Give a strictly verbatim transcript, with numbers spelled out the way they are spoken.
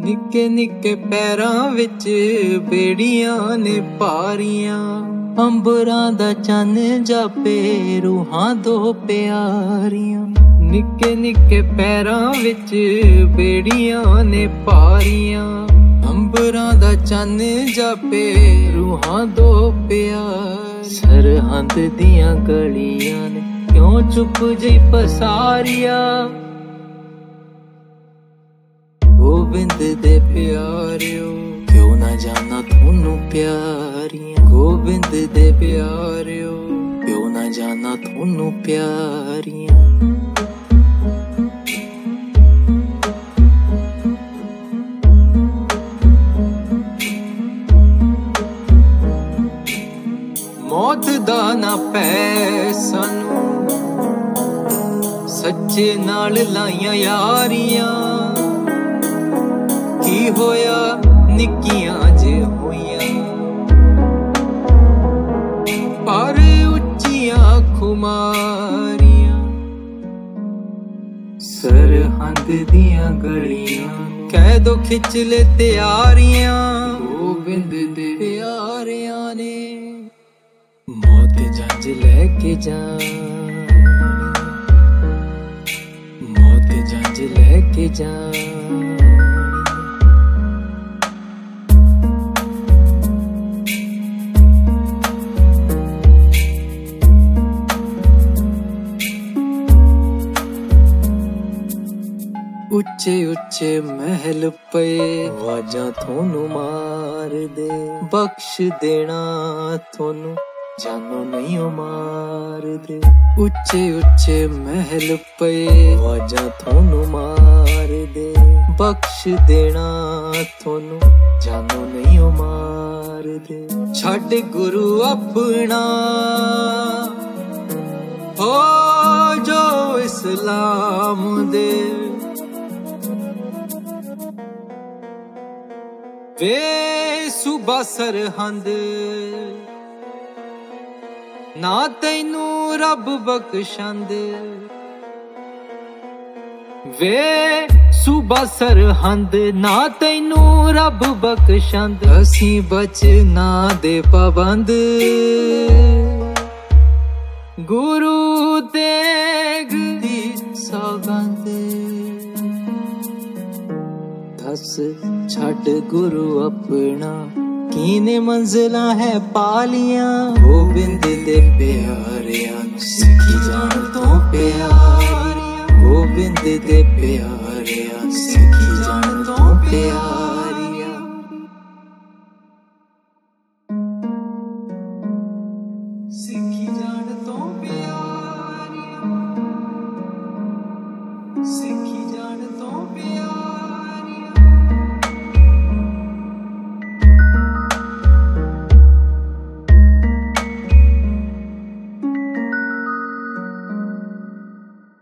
निक्के निक्के पैरां विच बेड़ियां ने पारियां, अंबरां दा चन्न जापे रूहां दो प्यारियां। निक्के निक्के पैरां विच बेड़ियां ने पारियां, अंबरां दा चन्न जापे रूहां दो प्यार। सरहंद दियां गलियां ने क्यों चुप जी पसारिया, गोबिंद दे प्यारियो क्यों ना जाना थोनू प्यारियां। गोबिंद दे प्यारियो क्यों ना जाना थोनू प्यारियां। मौत दा ना पै सानू, सच्चे नाल लाइयां यारियां। की होया निक्कियां जे होइयां, पर उच्चियां खुमारियां। सरहंद दियां गलियां कह दो खिच ले त्यारियां। गोबिंद दे प्यारियां ने मौत जंज लेके जानी, मौत जंज लेके जानी। उच्चे उच्चे महल पे वाजा थोनू मार दे, बख्श देना थोनू जानो नहीं मार दे। उच्चे उच्चे महल पे वाजा थोनू मार दे, बख्श देना थोनू जानो नहीं मार दे। छड़ गुरु अपना हो जो इस्लाम दे, वे सूबा सरहंद ना तैनू रब बख्शंद। वे सूबा सरहंद ना तैनू रब बख्शंद। असी बचना दे पाबंद, गुरु तेग दी सौगंध। दस छड़ गुरु अपना कीने मंजिलां है पालियां। गोबिंद दे प्यारियां सिखी जान तो प्यारियां। गोबिंद दे प्यारियां सिखी जान तो प्यारियां।